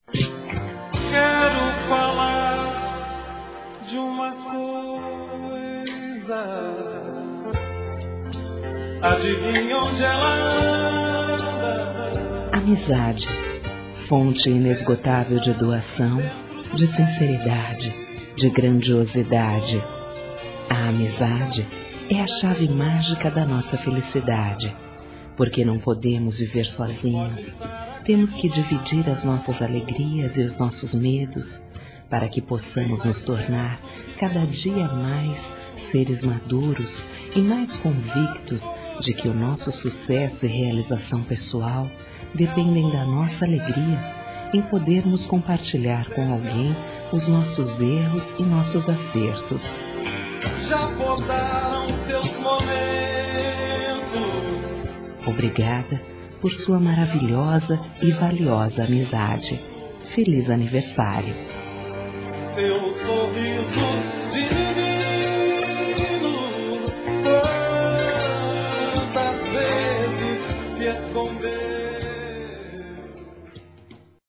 Quero falar de uma coisa. Adivinha onde ela anda? Amizade, fonte inesgotável de doação, de sinceridade, de grandiosidade. A amizade é a chave mágica da nossa felicidade, porque não podemos viver sozinhos. Temos que dividir as nossas alegrias e os nossos medos, para que possamos nos tornar cada dia mais seres maduros e mais convictos de que o nosso sucesso e realização pessoal dependem da nossa alegria em podermos compartilhar com alguém os nossos erros e nossos acertos. Já podaram teus momentos. Obrigada por sua maravilhosa e valiosa amizade. Feliz aniversário. Teu sorriso divino, quantas vezes se esconder.